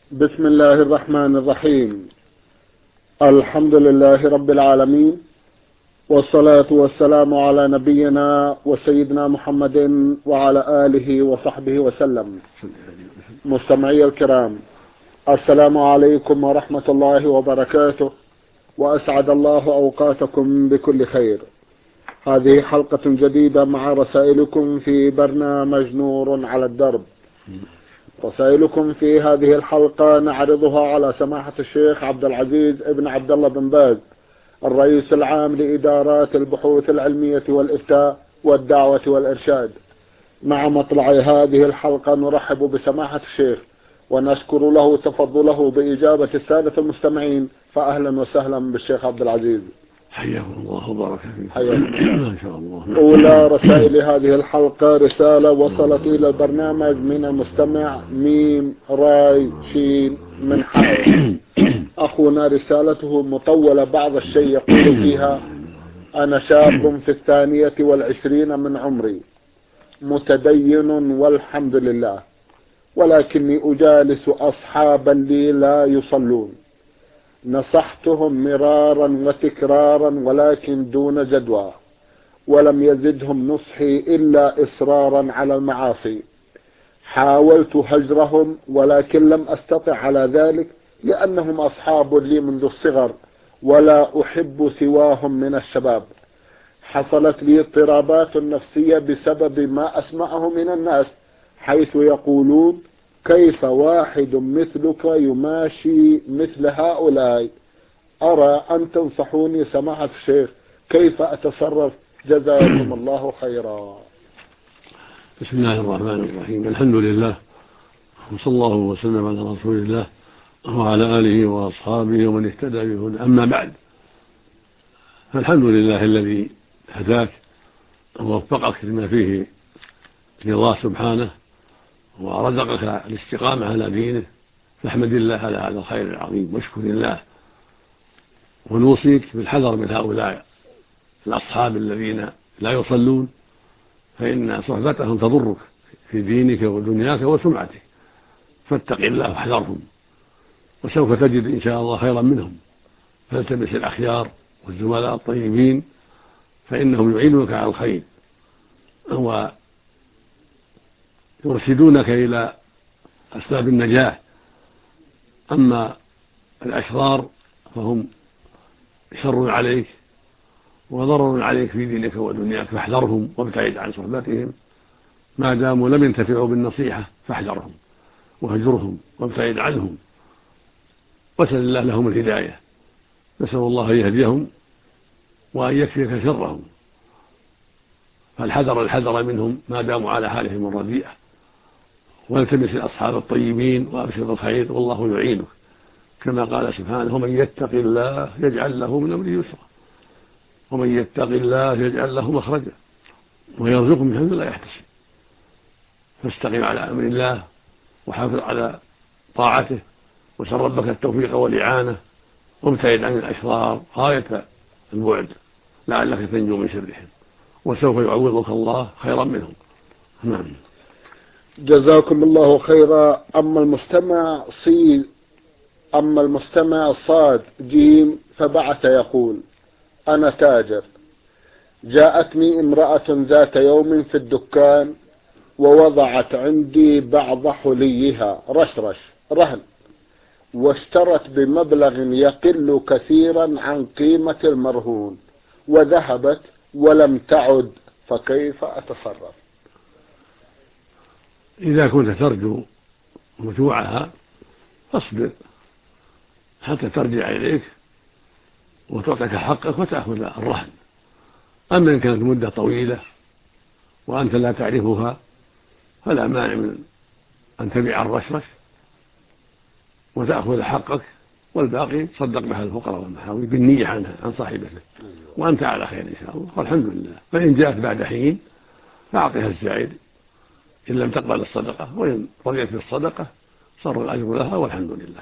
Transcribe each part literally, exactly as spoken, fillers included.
بسم الله الرحمن الرحيم. الحمد لله رب العالمين، والصلاة والسلام على نبينا وسيدنا محمد وعلى آله وصحبه وسلم. مستمعي الكرام، السلام عليكم ورحمة الله وبركاته، وأسعد الله أوقاتكم بكل خير. هذه حلقة جديدة مع رسائلكم في برنامج نور على الدرب. رسائلكم في هذه الحلقة نعرضها على سماحة الشيخ عبد العزيز ابن عبد الله بن باز، الرئيس العام لإدارات البحوث العلمية والإفتاء والدعوة والإرشاد. مع مطلع هذه الحلقة نرحب بسماحة الشيخ ونشكر له تفضله بإجابة السادة المستمعين، فأهلا وسهلا بالشيخ عبد العزيز. حياكم الله وبارك فيكم. حياكم الله. ما شاء الله. أولى رسائل هذه الحلقة رسالة وصلت إلى البرنامج من المستمع ميم راي شين من حائل. أخونا رسالته مطولة بعض الشيء، يقول فيها: أنا شاب في الثانية والعشرين من عمري، متدين والحمد لله، ولكني أجالس أصحابا لي لا يصلون. نصحتهم مرارا وتكرارا ولكن دون جدوى، ولم يزدهم نصحي إلا إصرارا على المعاصي. حاولت هجرهم ولكن لم أستطع على ذلك، لأنهم أصحاب لي منذ الصغر ولا أحب سواهم من الشباب. حصلت لي اضطرابات نفسية بسبب ما أسمعه من الناس، حيث يقولون: كيف واحد مثلك يماشي مثل هؤلاء؟ أرى أن تنصحوني سماحة الشيخ، كيف أتصرف؟ جزاكم الله خيرا. بسم الله الرحمن الرحيم. الحمد لله، وصلى الله وسلم على رسول الله وعلى آله وأصحابه ومن اهتدى بهداه. أما بعد، فالحمد لله الذي هداك ووفقك لما فيه رضاه سبحانه ورزقك الاستقامة على دينه، فاحمد الله على هذا الخير العظيم واشكر الله. ونوصيك بالحذر من هؤلاء الأصحاب الذين لا يصلون، فإن صحبتهم تضرك في دينك ودنياك وسمعتك، فاتق الله واحذرهم، وسوف تجد إن شاء الله خيرا منهم. فالتمس الأخيار والزملاء الطيبين، فإنهم يعينونك على الخير ويرشدونك إلى أسباب النجاح. أما الأشرار فهم شر عليك وضرر عليك في دينك ودنياك، فاحذرهم وابتعد عن صحبتهم ما داموا لم ينتفعوا بالنصيحة، فاحذرهم وهجرهم وابتعد عنهم، وسل الله لهم الهداية. نسأل الله أن يهديهم وأن يكفيك شرهم، فالحذر الحذر منهم ما داموا على حالهم الرديئة، والتمس الأصحاب الطيبين وأبشر بالخير والله يعينك، كما قال سبحانه: ومن يتق الله يجعل له من أمره يسرا، ومن يتق الله يجعل له مخرجا ويرزقه من حيث لا يحتسب. فاستقم على أمر الله وحافظ على طاعته، وسل ربك التوفيق والإعانة، وابتعد عن الأشرار غاية البعد لعلك تنجو من شرهم، وسوف يعوضك الله خيرا منهم. نعم. جزاكم الله خيرا. أما المستمع صي أما المستمع صاد جيم فبعث يقول: أنا تاجر، جاءتني امرأة ذات يوم في الدكان ووضعت عندي بعض حليها رشرش رهن، واشترت بمبلغ يقل كثيرا عن قيمة المرهون، وذهبت ولم تعد، فكيف أتصرف؟ إذا كنت ترجو رجوعها فاصبر حتى ترجع إليك وتعطيك حقك وتأخذ الرهن. أما إن كانت مدة طويلة وأنت لا تعرفها فلا مانع من أن تبيع الرشرش وتأخذ حقك، والباقي تصدق بها الفقراء والمحاوي بالنية عنها عن صاحبته، وأنت على خير إن شاء الله والحمد لله. فإن جاءت بعد حين فأعطيها الزائد إن لم تقبل الصدقة، وإن رضيت بالصدقة صار الأجر لها والحمد لله.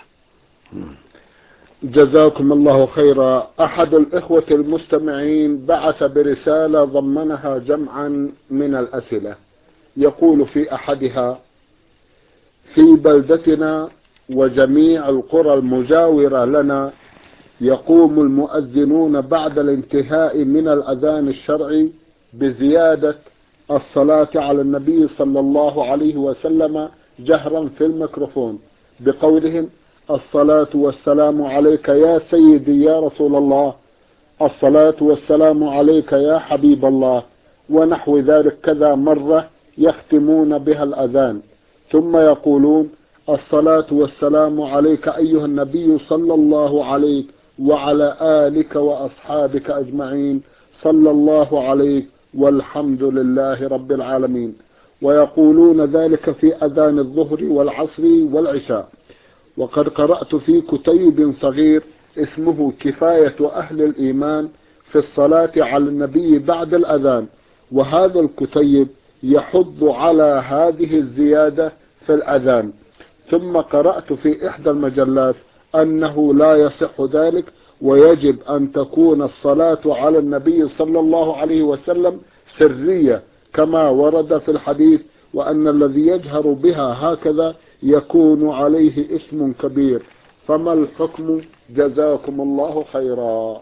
جزاكم الله خيرا. أحد الإخوة المستمعين بعث برسالة ضمنها جمعا من الأسئلة، يقول في أحدها: في بلدتنا وجميع القرى المجاورة لنا يقوم المؤذنون بعد الانتهاء من الأذان الشرعي بزيادة الصلاة على النبي صلى الله عليه وسلم جهرا في الميكروفون بقولهم: الصلاة والسلام عليك يا سيدي يا رسول الله، الصلاة والسلام عليك يا حبيب الله، ونحو ذلك كذا مرة يختمون بها الأذان، ثم يقولون: الصلاة والسلام عليك أيها النبي صلى الله عليك وعلى آلك وأصحابك أجمعين صلى الله عليك والحمد لله رب العالمين. ويقولون ذلك في أذان الظهر والعصر والعشاء. وقد قرأت في كتيب صغير اسمه كفاية أهل الإيمان في الصلاة على النبي بعد الأذان، وهذا الكتيب يحض على هذه الزيادة في الأذان. ثم قرأت في إحدى المجلات أنه لا يصح ذلك، ويجب أن تكون الصلاة على النبي صلى الله عليه وسلم سرية كما ورد في الحديث، وأن الذي يجهر بها هكذا يكون عليه اسم كبير. فما الحكم؟ جزاكم الله خيرا.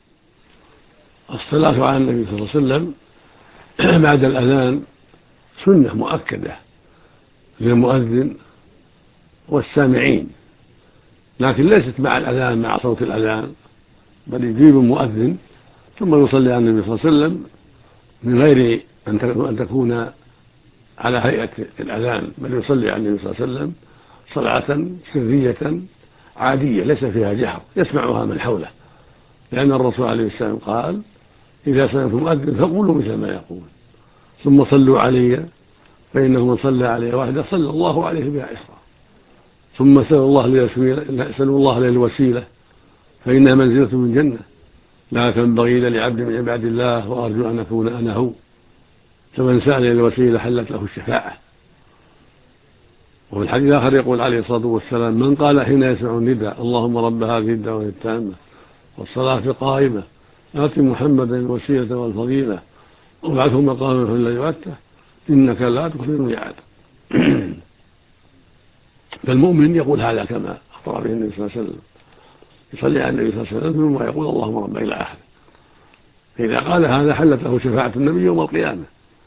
الصلاة على النبي صلى الله عليه وسلم بعد الأذان سنة مؤكدة للمؤذن والسامعين، لكن ليست مع الأذان مع صوت الأذان، بل يجيب المؤذن ثم يصلي على النبي صلى الله عليه وسلم من غير أن تكون على هيئة الأذان، بل يصلي على النبي صلى الله عليه وسلم صلاة سرية عادية ليس فيها جهر يسمعها من حوله، لأن الرسول عليه السلام قال: إذا سمعتم مؤذن فقولوا مثل ما يقول، ثم صلوا علي فإنه من صلى علي واحدة صلى الله عليه بها عشرة، ثم سألوا الله سألوا الله لي الوسيلة فإنها منزلة من جنة لا تنبغي لعبد من عباد الله وأرجو أن أكون أنا هو، فمن سأل الوسيلة حلت له الشفاعة. وفي الحديث الآخر يقول عليه الصلاة والسلام: من قال حين يسمع النداء اللهم رب هذه الدعوة التامة والصلاة القائمة آت محمدا الوسيلة والفضيلة وابعثه مقاما في الذي وعدته إنك لا تخلف الميعاد. فالمؤمن يقول هذا كما أخبر به النبي صلى الله عليه وسلم، يصلي على النبي صلى الله عليه وسلم ثم يقول اللهم رب إلى آخره، فإذا قال هذا حلت له شفاعة النبي يوم القيامة،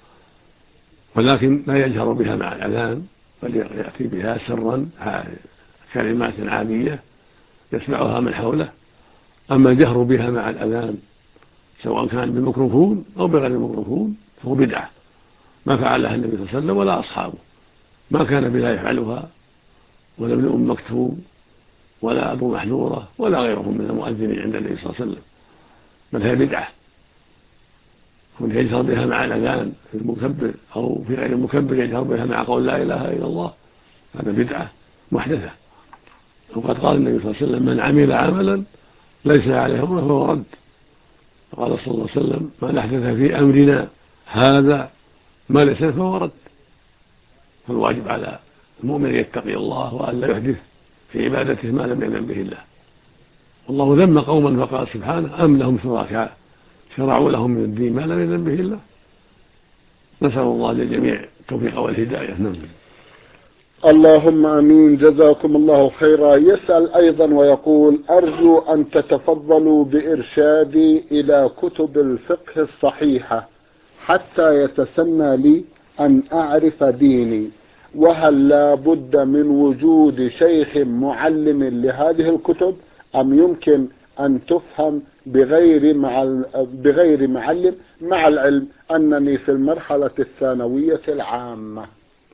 ولكن لا يجهر بها مع الأذان بل يأتي بها سرا كلمات عادية يسمعها من حوله. أما الجهر بها مع الأذان سواء كان بالميكروفون أو بغير الميكروفون فهو بدعة، ما فعلها النبي صلى الله عليه وسلم ولا أصحابه، ما كان بلا يفعلها ولا ابن أم مكتوم ولا أبو محذورة ولا غيرهم من المؤذنين عند النبي صلى الله عليه وسلم، بل هي بدعة. كن يجهر بها مع الأذان في المكبر أو في غير المكبر يجهر بها مع قول لا إله إلا الله، هذا بدعة محدثة. وقد قال النبي صلى الله عليه وسلم: من عمل عملا ليس عليه أمره فهو رد. وقال صلى الله عليه وسلم: من أحدث في أمرنا هذا ما ليس فهو رد. فالواجب على المؤمن يتقي الله وأن لا يحدث في عبادته ما لم يأذن به الله. والله ذم قوما فقال سبحانه: أم لهم شركاء شرعوا لهم من الدين ما لم يأذن به الله. نسأل الله للجميع التوفيق والهداية. نعم. اللهم امين، جزاكم الله خيرا. يسأل ايضا ويقول: ارجو ان تتفضلوا بارشادي الى كتب الفقه الصحيحة حتى يتسنى لي ان اعرف ديني، وهل لا بد من وجود شيخ معلم لهذه الكتب ام يمكن ان تفهم بغير مع بغير معلم، مع العلم انني في المرحلة الثانوية العامة؟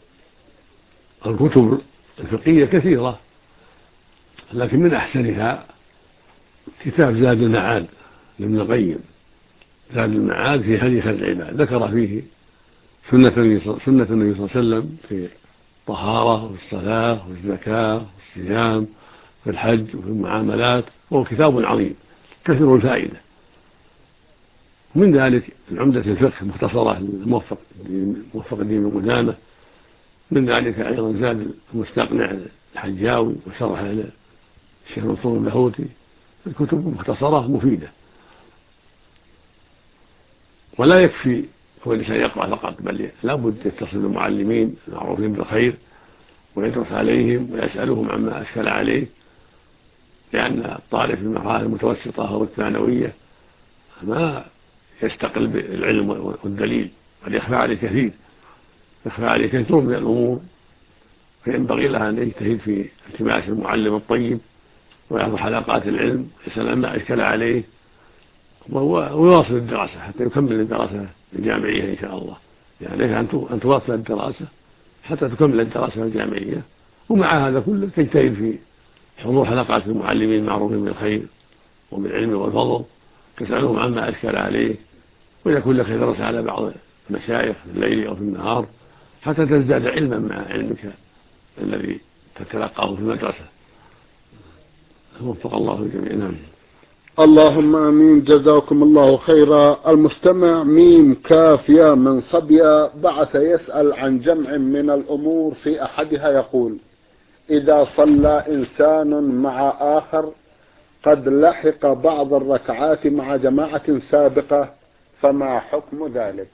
الكتب الفقهية كثيرة، لكن من أحسنها كتاب زاد المعاد لابن القيم. زاد المعاد في هدي خير العباد، ذكر فيه سنة النبي صلى الله عليه وسلم في الطهارة وفي الصلاة وفي الزكاة وفي الصيام وفي الحج وفي المعاملات، وهو كتاب عظيم كثير الفائدة. من ذلك العمدة الفقه مختصرة الموفق موفق الدين بن قدامة، من ذلك أيضا زاد المستقنع الحجاوي وشرح الشيخ منصور اللاهوتي. الكتب مختصرة مفيدة، ولا يكفي هو الإنسان يقرأ فقط، بل لا بد يتصل بالمعلمين المعروفين بالخير ويدرس عليهم ويسألهم عما أشكل عليه، لأن الطالب في المرحلة المتوسطة أو الثانوية ما يستقل بالعلم والدليل، قد يخفى عليه كثير يخفى عليه كثير من الأمور، فينبغي له أن يجتهد في التماس المعلم الطيب ويحضر حلقات العلم يسأل عما أشكل عليه ويواصل الدراسة حتى يكمل الدراسة الجامعية إن شاء الله. يعني أن تواصل الدراسة حتى تكمل الدراسة الجامعية، ومع هذا كله تجتهد في حضور حلقات المعلمين المعروفين بالخير وبالعلم والفضل، تسألهم عما أشكل عليه، ويكون لك درس على بعض المشايخ في الليل أو في النهار حتى تزداد علما مع علمك الذي تتلقاه في المدرسة. وفق الله الجميع. نعم. اللهم امين. جزاكم الله خيرا. المستمع ميم كاف يا من صبيا بعث يسأل عن جمع من الامور، في احدها يقول: اذا صلى انسان مع اخر قد لحق بعض الركعات مع جماعة سابقة، فما حكم ذلك؟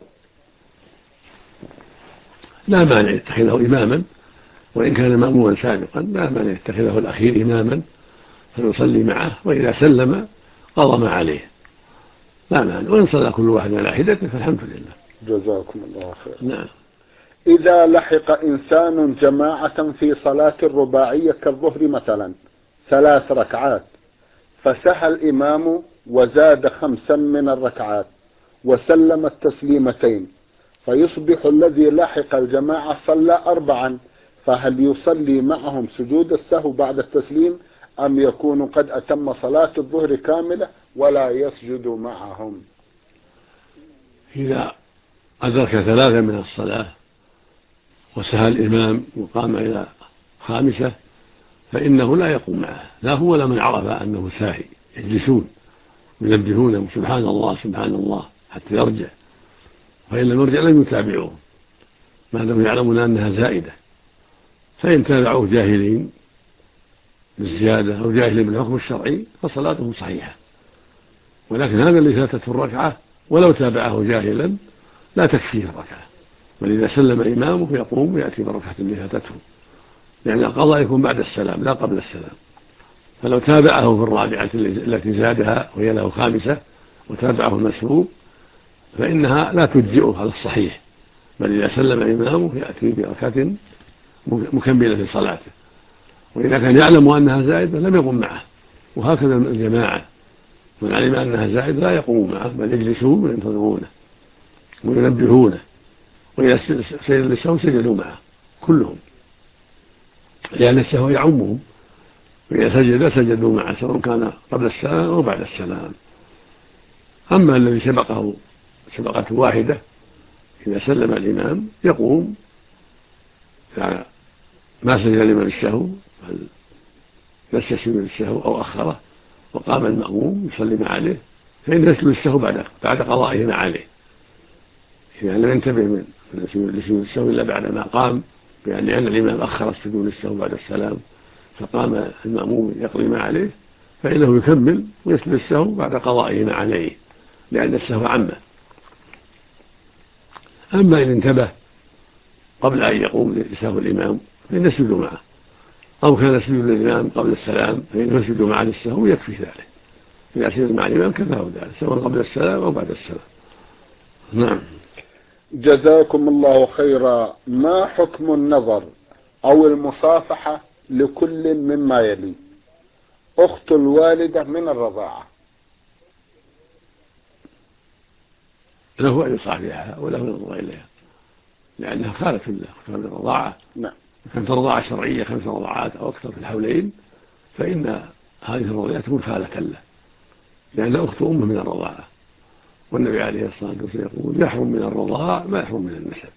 لا مانع يتخذه إماما، وإن كان مأموما سابقا لا مانع يتخذه الأخير إماما فيصلي معه، وإذا سلم قضى ما عليه لا مانع، وإن صلى كل واحد على حدته فالحمد لله. جزاكم الله خير. نعم. إذا لحق إنسان جماعة في صلاة الرباعية كالظهر مثلا ثلاث ركعات، فسهى الإمام وزاد خمسا من الركعات وسلم التسليمتين، فيصبح الذي لحق الجماعة صلى أربعا، فهل يصلي معهم سجود السهو بعد التسليم، أم يكون قد أتم صلاة الظهر كاملة ولا يسجد معهم؟ إذا أدرك ثلاثة من الصلاة وسهى الإمام وقام إلى خامسة فإنه لا يقوم معه، لا هو ولا من عرف أنه ساهي، يجلسون ينبهونه سبحان الله سبحان الله حتى يرجع، فإن لم يرجع لم يتابعوه ما دام يعلمون أنها زائدة، فإن تابعوه جاهلين بالزيادة أو جاهلين بالحكم الشرعي فصلاتهم صحيحة. ولكن هذا اللي فاتته الركعة ولو تابعه جاهلا لا تكفيه الركعة، بل إذا سلم إمامه يقوم ويأتي بالركعة اللي فاتته، لأن القضاء يكون بعد السلام لا قبل السلام. فلو تابعه في الرابعة التي زادها وهي له خامسة وتابعه المسبوق فإنها لا تجزئه على الصحيح، بل إذا سلم إمامه يأتي بركعة مكملة لصلاته، وإذا كان يعلم أنها زائدة لم يقم معه. وهكذا الجماعة من علم أنها زائدة لا يقوم معه بل يجلسون وينتظرونه وينبهونه، وإذا سجد للسهو سجدوا معه كلهم، لأن السهو يعمهم، وإذا سجد سجدوا معه سواء كان قبل السلام أو بعد السلام. أما الذي سبقه سبقته واحدة إذا سلم الإمام يقوم ما سجد الإمام السهو يستسلم للسهو أو أخره وقام المأموم يصلي ما عليه، فإن يسجد السهو بعد بعد قضائه ما عليه، إذا لم ينتبه من لسجود السهو إلا بعد ما قام، بأن لأن الإمام أخر السجود للسهو بعد السلام فقام المأموم يقضي ما عليه، فإنه يكمل ويسجد السهو بعد قضائه ما عليه، لأن السهو عامة. أما إن انتبه قبل أن يقوم لسهو الإمام فإن يسجد معه، أو كان سجود الإمام قبل السلام فإنه يسجد معه للسهو يكفي ذلك، إذا سجد مع الإمام كفاه ذلك سواء قبل السلام أو بعد السلام. نعم. جزاكم الله خيرا. ما حكم النظر أو المصافحة لكل مما يلي؟ أخت الوالدة من الرضاعة. له أن يصافحها وله أن ينظر إليها لأنها خالة له من الرضاعة. نعم. كانت رضاعة شرعية خمس رضاعات أو أكثر في الحولين فإن هذه الرضاعة تكون خالة له، لأن أخت أمه من الرضاعة، والنبي عليه الصلاة والسلام يقول يحرم من الرضاعة ما يحرم من النسب،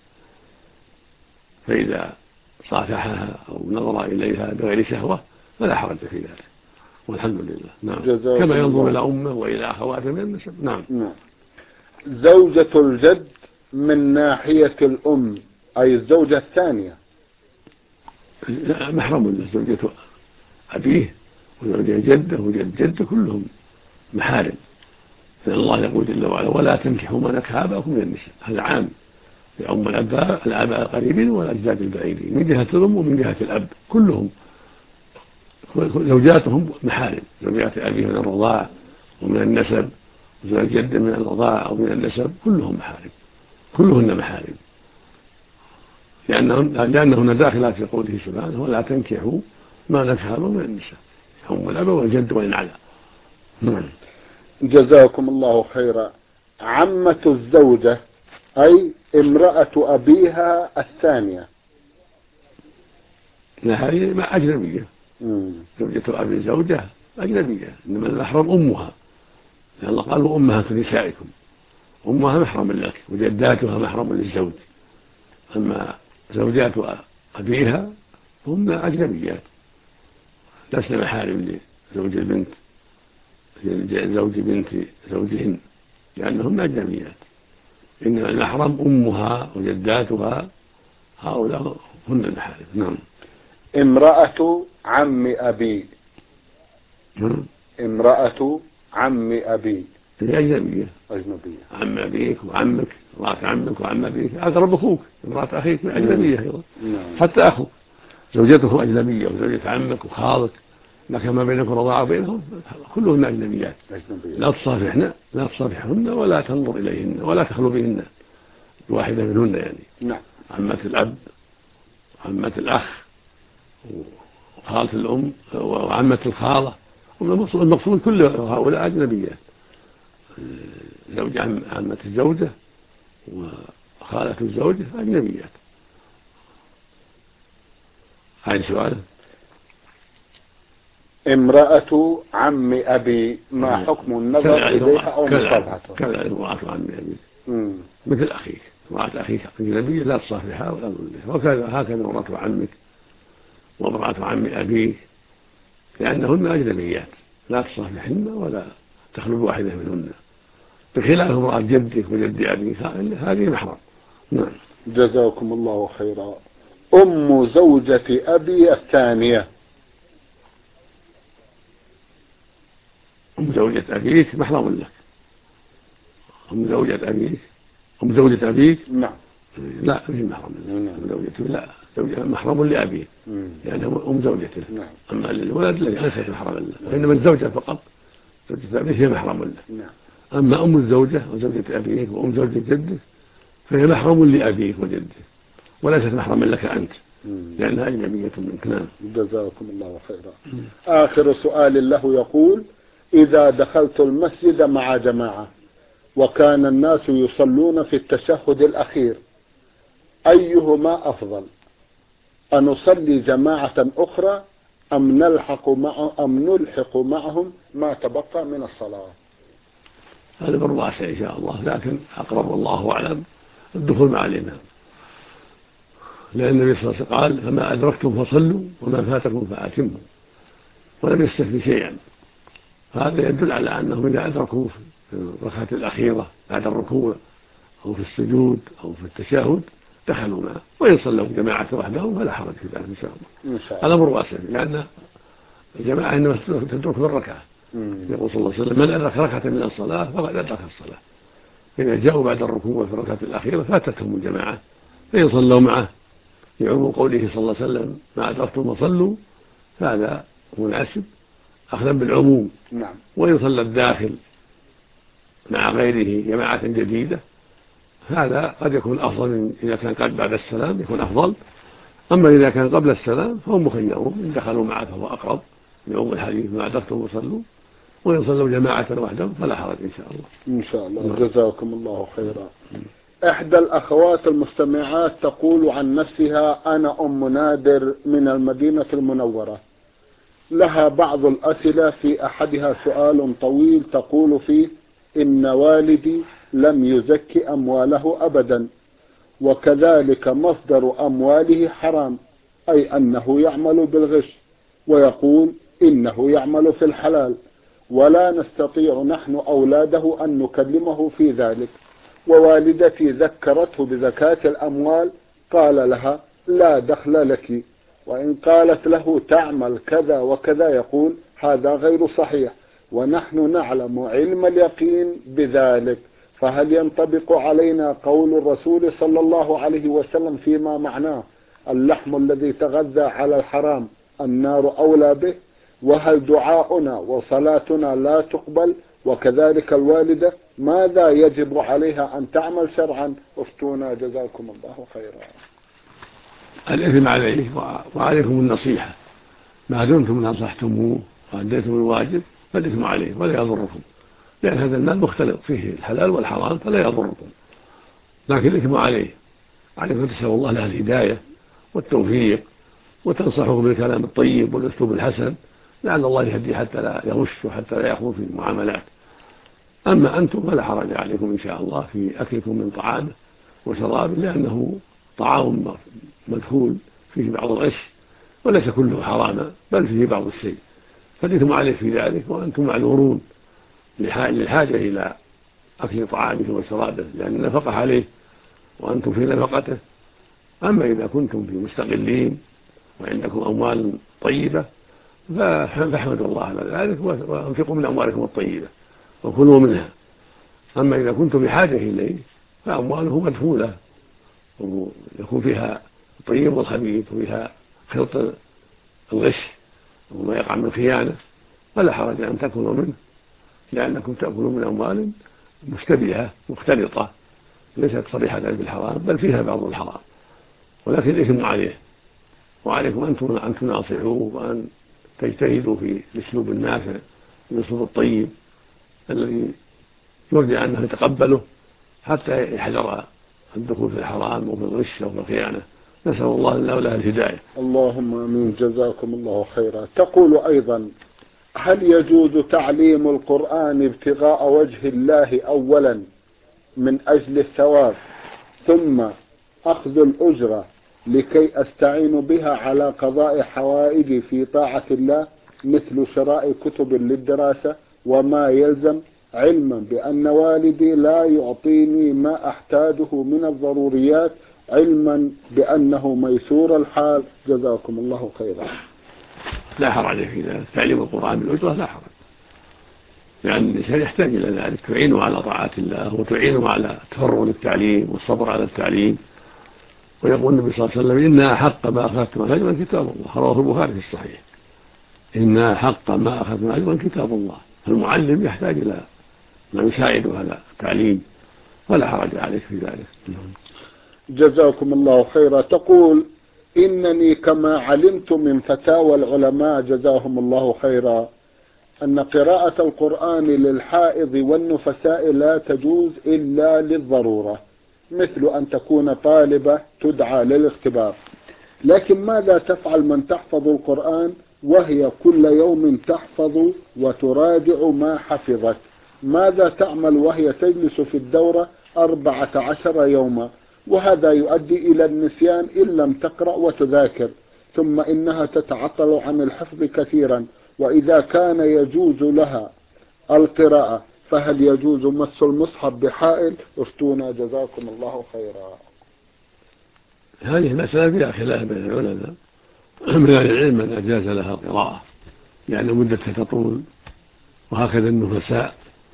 فإذا صافحها أو نظر إليها بغير شهوة فلا حرج في ذلك، والحمد لله. نعم. كما ينظر إلى أمه وإلى أخواته من النسب. نعم. نعم. زوجة الجد من ناحية الأم أي الزوجة الثانية محرم له، زوجة أبيه وزوجة جده وجد جده كلهم محارم، فإن الله يقول جل وعلا ولا تنكحوا ما نكح آباؤكم من النساء، هذا عام يعم الآباء الآباء القريبين والأجداد البعيدين من جهة الأم ومن جهة الأب كلهم زوجاتهم محارم، زوجات أبيه من الرضاعة ومن النسب وزوجات الجد من الرضاعة أو من النسب كلهم محارم، كلهن محارم، لأنهن لأنهن داخلات في قوله سبحانه ولا تنكحوا ما نكح آباؤكم من النساء، هم الأب والجد وإن علا. جزاكم الله خيرا. عمة الزوجة أي امرأة أبيها الثانية. لا هذه ما أجنبية. مم. زوجة أبي الزوجة أجنبية، إنما المحرم أمها، لأن الله قال أمهات نسائكم، أمها محرم لك وجداتها محرم للزوج، أما زوجات أبيها هم أجنبيات لسنا محارم لزوج البنت زوج بنت زوجهن لأنهن أجنبيات، إنما المحرم أمها وجداتها هؤلاء هن المحارم. نعم. امرأة عم أبي. نعم. امرأة عم أبي هي أجنبية. أجنبية. عم أبيك وعمك، امرأة عمك وعم أبيك أقرب أخوك، امرأة أخيك أجنبية أيضا. حتى أخوك زوجته أجنبية وزوجة عمك وخالك لكن ما بينكم رضاعة بينهم كلهن أجنبيات. لا تصافحن لا تصافحهن ولا تنظر إليهن ولا تخلو بهن واحدة منهن يعني. نعم. عمة الأب وعمة الأخ وخالة الأم وعمة الخالة، المقصود كل هؤلاء أجنبيات. زوج عمة الزوجة وخالة الزوجة أجنبيات. هذا سؤال. امرأة عم أبي ما حكم النظر إليها أو مصافحتها؟ كذا امرأة عم أبي مثل أخيك، امرأة أخيك أجنبية لا تصافحها ولا تظلها، وكذا هكذا امرأة عمك وامرأة عم أبيك لأنهن أجنبيات لا تصافحهن ولا تخلو واحدة منهن، بخلاف امرأة جدك وجد أبيك هذه محرم. نعم. جزاكم الله خيرا. أم زوجة أبي الثانية. أم زوجة أبيك محرم لك. أم زوجة أبيك أم زوجة أبيك نعم. لا مش محرم لك. أم زوجته لا زوجها محرم لأبيه لأنها أم زوجته. نعم. أما للولد ليست محرم له، وإنما الزوجة فقط زوجة أبيك هي محرم له. نعم. أما أم الزوجة وزوجة أبيك وأم زوجة جدك فهي محرم لأبيك وجدك وليست محرما لك أنت لأنها أجنبية منك. نعم. جزاكم الله خيرا. آخر سؤال له يقول: إذا دخلت المسجد مع جماعة وكان الناس يصلون في التشهد الأخير أيهما أفضل، أن نصلي جماعة أخرى أم نلحق مع أم نلحق معهم ما تبقى من الصلاة؟ هذا بالرأس إن شاء الله، لكن أقرب الله أعلم الدخول مع الإمام، لأن النبي صلى الله عليه وسلم قال: فما أدركتم فصلوا وما فاتكم فأتموا، ولم يستثني شيئا. هذا يدل على أنهم إذا أدركوا في الركعة الأخيرة بعد الركوع أو في السجود أو في التشهد دخلوا معه، وإن صلوا جماعة وحدهم فلا حرج في ذلك إن شاء الله. هذا أمر واسع، لأن الجماعة إنما تدرك بالركعة. يقول صلى الله عليه وسلم: من أدرك ركعة من الصلاة فقد أدرك الصلاة. إذا جاءوا بعد الركوع في الركعة الأخيرة فاتتهم الجماعة فإن صلوا معه يعم قوله صلى الله عليه وسلم: ما أدركتم فصلوا، فهذا مناسب أخذا بالعموم. نعم. وإن صلى الداخل مع غيره جماعة جديدة هذا قد يكون أفضل من إذا كان قد بعد السلام يكون أفضل، أما إذا كان قبل السلام فهم مخيرون إن دخلوا معه فهو أقرب لعموم الحديث: ما أدركتم فصلوا، وإن صلوا جماعة وحدهم فلا حرج إن شاء الله. إن شاء الله. جزاكم الله خيرا. إحدى الأخوات المستمعات تقول عن نفسها: أنا أم نادر من المدينة المنورة، لها بعض الأسئلة، في أحدها سؤال طويل تقول فيه: إن والدي لم يزكي أمواله أبدا، وكذلك مصدر أمواله حرام، أي أنه يعمل بالغش، ويقول إنه يعمل في الحلال، ولا نستطيع نحن أولاده أن نكلمه في ذلك، ووالدتي ذكرته بزكاة الأموال قال لها: لا دخل لك، وإن قالت له تعمل كذا وكذا يقول هذا غير صحيح، ونحن نعلم علم اليقين بذلك، فهل ينطبق علينا قول الرسول صلى الله عليه وسلم فيما معناه اللحم الذي تغذى على الحرام النار أولى به؟ وهل دعاؤنا وصلاتنا لا تقبل؟ وكذلك الوالدة ماذا يجب عليها أن تعمل شرعا؟ افتونا جزاكم الله خيرا. الإثم عليه وعليكم النصيحة، ما دمتم نصحتموه وأديتم الواجب فالإثم عليه ولا يضركم، لأن هذا المال مختلط فيه الحلال والحرام فلا يضركم، لكن الإثم عليه. عليكم تسأل الله له الهداية والتوفيق وتنصحه بالكلام الطيب والأسلوب الحسن لعل الله يهدي حتى لا يغش وحتى لا يخون في المعاملات. أما أنتم فلا حرج عليكم إن شاء الله في أكلكم من طعامه وشرابه، لأنه طعام مدخول فيه بعض الغش وليس كله حراما بل فيه بعض الشيء، فالإثم عليه في ذلك وأنتم معذورون للحاجة إلى أكل طعامه وشرابه لأن النفقة عليه وأنتم في نفقته. أما إذا كنتم في مستقلين وعندكم أموال طيبة فاحمدوا الله على ذلك وانفقوا من أموالكم الطيبة وكلوا منها. أما إذا كنتم بحاجة إليه فأمواله مدخولة ويكون فيها الطيب والخبيث وفيها خلط الغش وما يقع من خيانة فلا حرج أن تأكلوا منه، لأنكم تأكلون من أموال مشتبهة مختلطة ليست صريحة بالحرام بل فيها بعض الحرام، ولكن الإثم عليه. وعليكم أنتم أن تناصحوه وأن تجتهدوا في الأسلوب النافع الأسلوب الطيب الذي يرجى أنه يتقبله حتى يحذر الدخول في الحرام وفي الغش وفي الخيانة. نسأل الله لنا له الهداية. اللهم آمين جزاكم الله خيرا. تقول أيضا هل يجوز تعليم القرآن ابتغاء وجه الله أولا من أجل الثواب ثم أخذ الأجرة لكي أستعين بها على قضاء حوائجي في طاعة الله مثل شراء كتب للدراسة وما يلزم، علما بأن والدي لا يعطيني ما أحتاجه من الضروريات، علما بأنه ميسور الحال جزاكم الله خيرا. لا حرج في ذلك، تعليم القرآن بالأجرة لا حرج، لأن الإنسان يحتاج إلى ذلك، تعينه على طاعة الله وتعينه على تفرغ للتعليم والصبر على التعليم. ويقول النبي صلى الله عليه وسلم إن أحق ما أخذتم أجرا كتاب الله، رواه البخاري في الصحيح. إن أحق ما أخذتم أجرا كتاب الله، المعلم يحتاج إلى ما يساعده على التعليم ولا حرج عليك في ذلك. جزاكم الله خيرا. تقول إنني كما علمت من فتاوى العلماء جزاهم الله خيرا أن قراءة القرآن للحائض والنفساء لا تجوز إلا للضرورة، مثل أن تكون طالبة تدعى للاختبار، لكن ماذا تفعل من تحفظ القرآن وهي كل يوم تحفظ وتراجع ما حفظت؟ ماذا تعمل وهي تجلس في الدورة أربعة عشر يوما وهذا يؤدي إلى النسيان إن لم تقرأ وتذاكر، ثم إنها تتعطل عن الحفظ كثيرا، وإذا كان يجوز لها القراءة فهل يجوز مس المصحف بحائل؟ افتونا جزاكم الله خيرا. هذه المسألة فيها خلاف بين العلماء، من أهل العلم من أجاز لها القراءة يعني مدتها تطول، وهكذا النفساء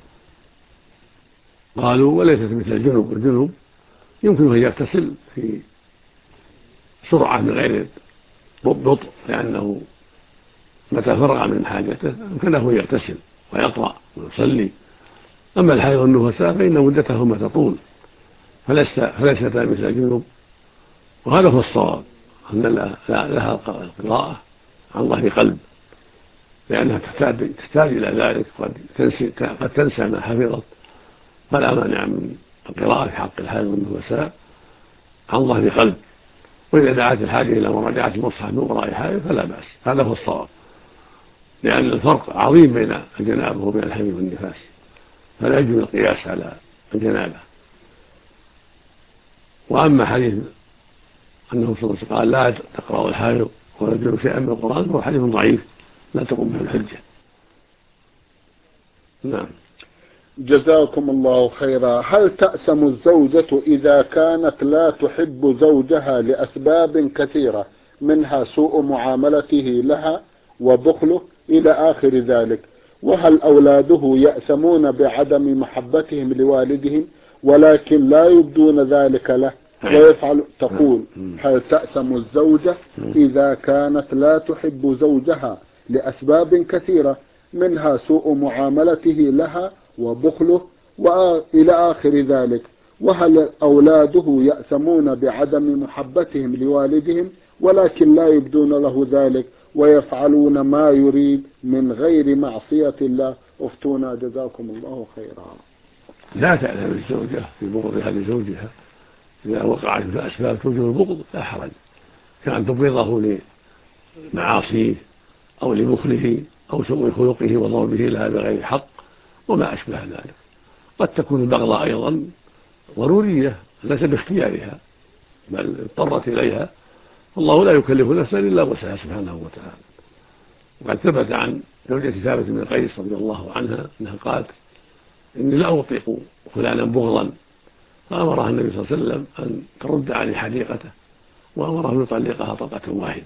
قالوا وليست مثل الجنوب، الجنوب يمكن أن يغتسل في سرعة من غير بطء لأنه متى فرغ من حاجته يمكنه يغتسل ويقرأ ويصلي. أما الحائض والنفساء فإن مدتهما تطول فليست مثل الجنوب، وهذا هو الصواب أن لها قراءة عن ظهر قلب لأنها تحتاج إلى ذلك، قد تنسى ما حفظت، فلا مانع من القراءة في حق الحائض والنفساء عن ظهر قلب، وإذا دعت الحاجة إلى مراجعة المصحف من وراء حائض فلا بأس، هذا هو الصواب، لأن الفرق عظيم بين الجنابة وبين الحيض والنفاس، فلا يجوز القياس على الجنابة. وأما حديث أنه صلى الله عليه وسلم قال لا تقرأ الحائض ولا تجد شيئا من القرآن فهو حديث ضعيف لا تقوم به الحجة. نعم. جزاكم الله خيرا. هل تأسم الزوجة إذا كانت لا تحب زوجها لأسباب كثيرة منها سوء معاملته لها وبخله إلى آخر ذلك؟ وهل أولاده يأسمون بعدم محبتهم لوالدهم ولكن لا يبدون ذلك له ويفعل. تقول: هل تأثم الزوجة إذا كانت لا تحب زوجها لأسباب كثيرة، منها سوء معاملته لها وبخله وإلى آخر ذلك؟ وهل أولاده يأثمون بعدم محبتهم لوالدهم ولكن لا يبدون له ذلك ويفعلون ما يريد من غير معصية الله؟ افتونا جزاكم الله خيرا. لا تأثم الزوجة في بغضها لزوجها إذا وقعت في أسباب توجب البغض لا حرج، كأن تبغضه لمعاصيه أو لبخله أو سوء خلقه وضربه لها بغير حق وما أشبه ذلك. قد تكون البغضة أيضا ضرورية ليس باختيارها بل اضطرت إليها، والله لا يكلف نفسا إلا وسعها سبحانه وتعالى. وقد ثبت عن زوجة ثابت بن قيس رضي الله عنها أنها قالت: إني لا أطيق فلانا بغضا، فأمرها النبي صلى الله عليه وسلم أن ترد عليه حديقته وأمره أن يطلقها طلقة واحدة.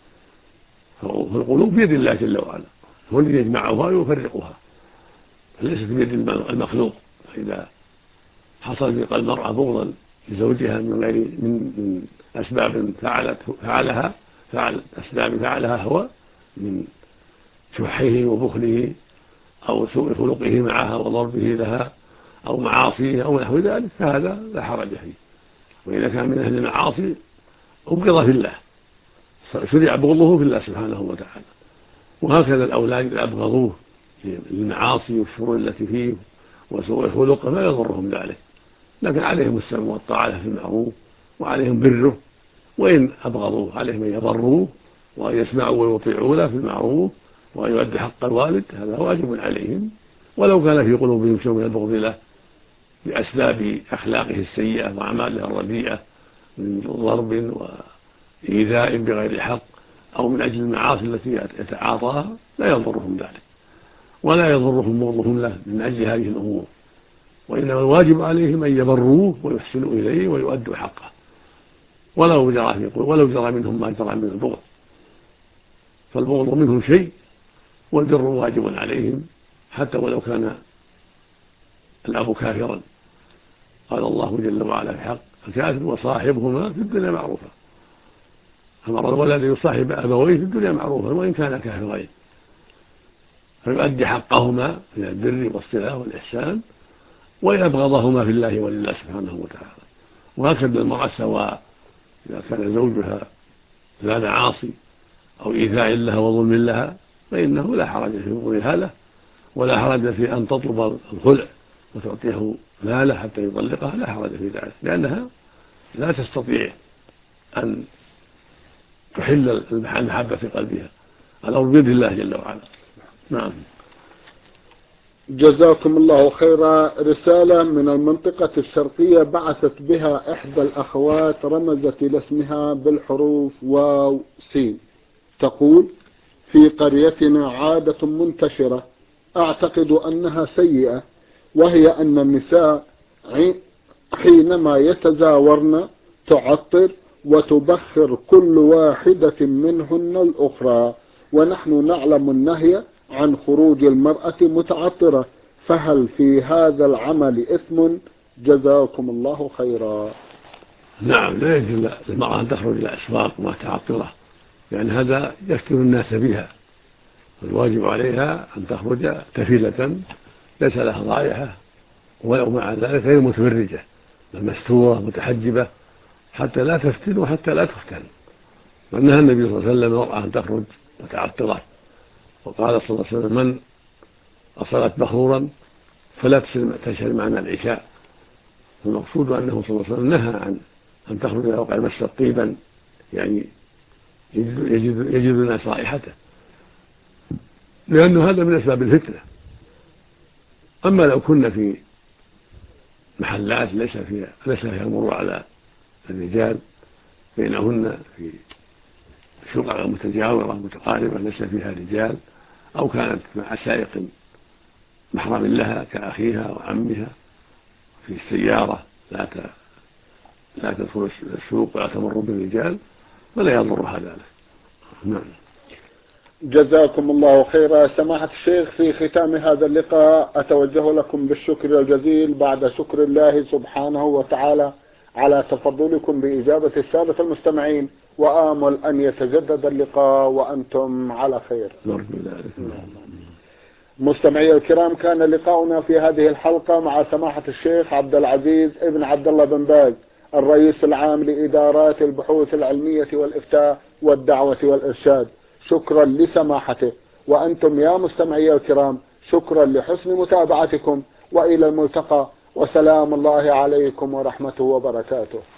فالقلوب بيد الله جل وعلا، هو الذي يجمعها ويفرقها، فليست بيد المخلوق. فإذا حصل في قلب المرأة بغضا لزوجها من غير من, من أسباب فعلت فعلها فعل أسباب فعلها هو من شحه وبخله أو سوء خلقه معها وضربه لها أو معاصيه أو نحو ذلك، فهذا لا حرج فيه. وإذا كان من أهل المعاصي أبغض في الله، شرع بغضه في الله سبحانه وتعالى. وهكذا الأولاد إذا أبغضوه للمعاصي والشرور التي فيه وسوء خلقه ما يضرهم ذلك، لكن عليهم السمع والطاعة في المعروف وعليهم بره، وإن أبغضوه عليهم أن يبروه وأن يسمعوا ويطيعوا له في المعروف وأن يؤدوا حق الوالد، هذا واجب عليهم، ولو كان في قلوبهم شيء من البغض له بأسباب أخلاقه السيئة وأعماله الرديئة من ضرب وإيذاء بغير حق أو من أجل المعاصي التي يتعاطاها، لا يضرهم ذلك ولا يضرهم بغضهم له من أجل هذه الأمور، وإنما الواجب عليهم أن يبروه ويحسنوا إليه ويؤدوا حقه، ولو جرى ولو جرى منهم ما جرى من البغض، فالبغض منهم شيء والبر واجب عليهم حتى ولو كان الأب كافرا. قال الله جل وعلا في حق الكافر: وصاحبهما في الدنيا معروفا. أمر الولد يصاحب أبويه في الدنيا معروفا وإن كان كافرين، فيؤدي حقهما من البر والصلة والإحسان، وإن أبغضهما في الله ولله سبحانه وتعالى. وهكذا المرأة سواء إذا كان زوجها لا معاصي أو إيذاء لها وظلم لها فإنه لا حرج في بغضها له، ولا حرج في أن تطلب الخلع وتعطيه ماله حتى يطلقها، لا حرج في ذلك، لأنها لا تستطيع أن تحل المحبة في قلبها، الأمر بيد الله جل وعلا. نعم. جزاكم الله خيرا. رسالة من المنطقة الشرقية بعثت بها إحدى الأخوات، رمزت إلى اسمها بالحروف واو سين. تقول: في قريتنا عادة منتشرة أعتقد أنها سيئة، وهي أن النساء حينما يتزاورن تعطر وتبخر كل واحدة منهن الأخرى، ونحن نعلم النهي عن خروج المرأة متعطرة، فهل في هذا العمل إثم؟ جزاكم الله خيرا. نعم، لا يجوز للمرأة أن تخرج إلى الأسواق متعطرة، لأن يعني هذا يفتن الناس بها، والواجب عليها أن تخرج كفيلة ليس لها رائحة، ولو مع ذلك غير متبرجة بل مستورة متحجبة حتى لا تفتن وحتى لا تفتن. وأنها النبي صلى الله عليه وسلم المرأة أن تخرج متعطرة، وقال صلى الله عليه وسلم: من أصلت بخورا فلا تشهد معنا العشاء. المقصود أنه صلى الله عليه وسلم نهى عن أن تخرج إلى وقع مست طيبا، يعني يجد, يجد الناس رائحته، لأن هذا من أسباب الفتنة. أما لو كنا في محلات ليس فيها ليس فيها المرور على الرجال بينهن في شقق متجاورة متقاربة ليس فيها رجال، أو كانت مع سائق محرم لها كأخيها وعمها في السيارة لا لا تدخل السوق ولا تمر بالرجال، فلا يضرها ذلك. نعم. جزاكم الله خيرا. سماحة الشيخ، في ختام هذا اللقاء أتوجه لكم بالشكر الجزيل بعد شكر الله سبحانه وتعالى على تفضلكم بإجابة السادة المستمعين، وآمل أن يتجدد اللقاء وأنتم على خير. مستمعي الكرام، كان لقاؤنا في هذه الحلقة مع سماحة الشيخ عبد العزيز ابن عبد الله بن باز، الرئيس العام لإدارات البحوث العلمية والإفتاء والدعوة والإرشاد. شكرا لسماحته، وأنتم يا مستمعي الكرام شكرا لحسن متابعتكم، وإلى الملتقى، وسلام الله عليكم ورحمته وبركاته.